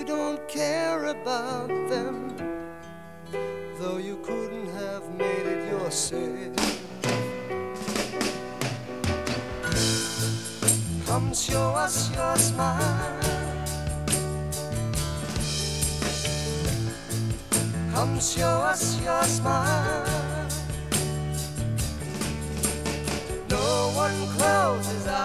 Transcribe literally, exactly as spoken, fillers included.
You don't care about them, though you couldn't have made it yourself. Come show us your smile. Come show us your smile. No one closes